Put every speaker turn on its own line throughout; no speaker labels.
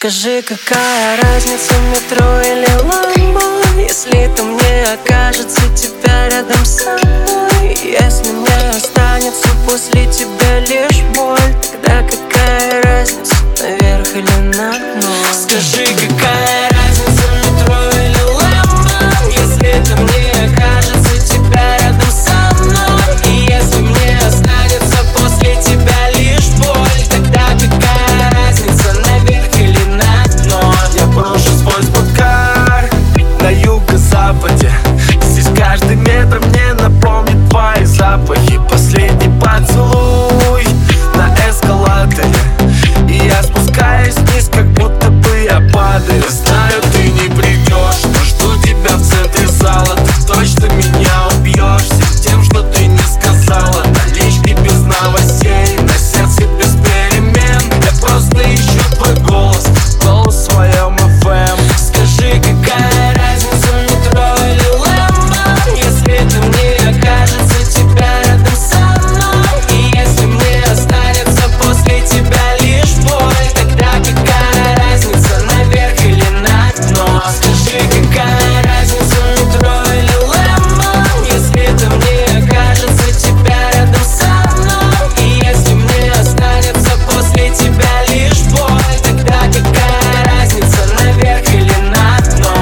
Скажи, какая разница, метро или ламбо, если там не окажется тебя рядом со мной? Если не останется после тебя лишь боль, тогда какая разница, наверх или на дно? Скажи, какая разница, метро или ламбо, если там не окажется тебя рядом со мной? И если мне останется после тебя лишь боль, тогда какая разница, наверх или на дно?
Я брошу свой спорткар на юго-западе. Здесь каждый метр мне напомнит твои запахи. Последний поцелуй на эскалаторе, и я спускаюсь вниз, как будто бы я падаю. Знаю, ты не придешь, но жду тебя в центре зала. Ты точно меня убьешь всем тем, что ты не сказала. Налички без новостей, на сердце без перемен. Я просто ищу твой голос, голос в своем FM.
Скажи, какая разница, метро или ламбо, если там не окажется тебя рядом со мной? И если мне останется после тебя лишь боль, тогда какая разница, наверх или на дно? Скажи, какая разница, метро или ламбо, если там не окажется тебя рядом со мной? И если мне останется после тебя лишь боль, тогда какая разница, наверх или на дно?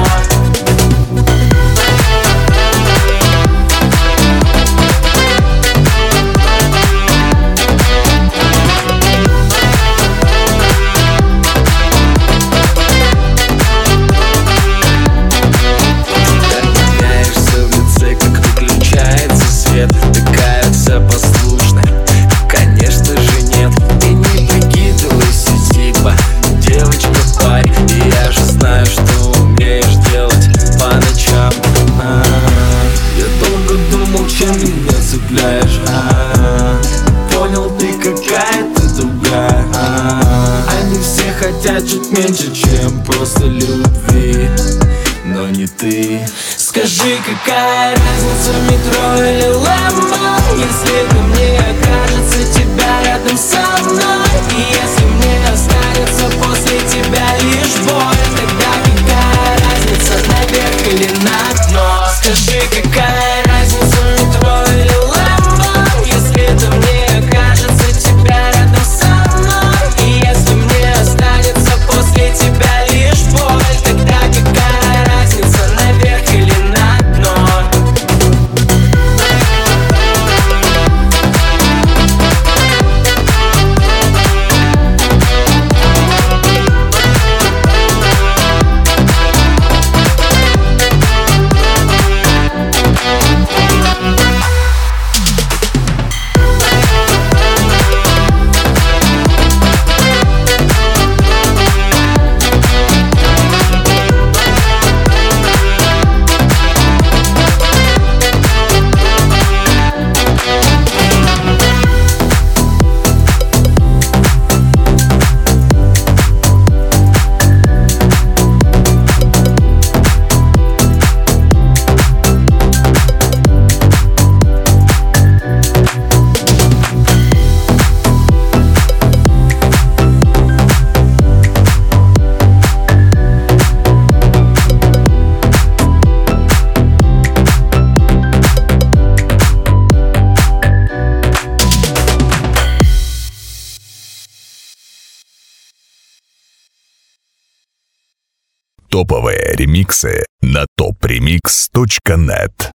Меняешься в лице, как выключается свет. Такая вся послушная, конечно же нет. Ты не прикидывайся, типа девочка, парень. И я же знаю, что умеешь делать по ночам. Я долго думал, чем меня цепляешь. Понял, ты какая-то другая. Они все хотят чуть меньше, чем просто любви, но не ты.
Скажи, какая разница, метро или ламбо, если там не окажется тебя рядом со мной? И если мне останется после тебя лишь боль, тогда какая разница, наверх или на дно? Скажи, какая разница, метро или ламбо, если там не окажется тебя рядом со мной? И если мне останется после тебя лишь боль, тогда какая разница, наверх или на дно?
Топовые ремиксы на topremix.net.